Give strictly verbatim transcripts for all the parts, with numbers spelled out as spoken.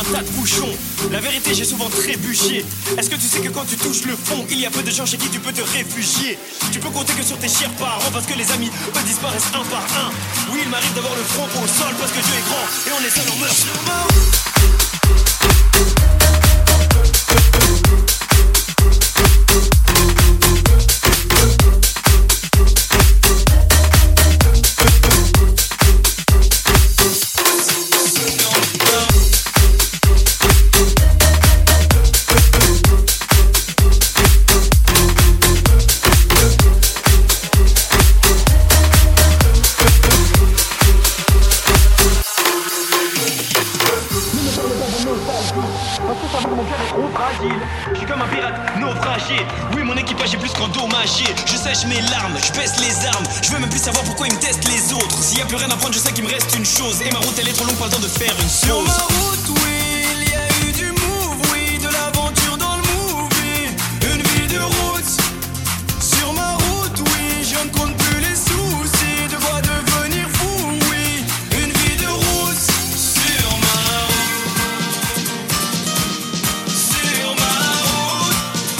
un tas de bouchons. La vérité, j'ai souvent trébuché. Est-ce que tu sais que quand tu touches le fond, il y a peu de gens chez qui tu peux te réfugier? Tu peux compter que sur tes chers parents, parce que les amis, eux, disparaissent un par un. Oui, il m'arrive d'avoir le front au sol, parce que Dieu est grand et on est seul en meurt. Je suis comme un pirate naufragé. Oui, mon équipage est plus qu'endommagé. Je sèche mes larmes, je baisse les armes. Je veux même plus savoir pourquoi ils me testent les autres. S'il y a plus rien à prendre, je sais qu'il me reste une chose. Et ma route elle est trop longue, pas le temps de faire une sauce. Sur ma route, oui, il y a eu du move, oui, de l'aventure dans le movie. Une vie de route. Sur ma route, oui, je ne compte plus les soucis. De quoi devenir fou, oui. Une vie de route. Sur ma route. Sur ma route.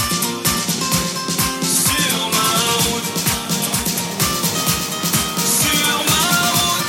Sur ma route. Sur ma route.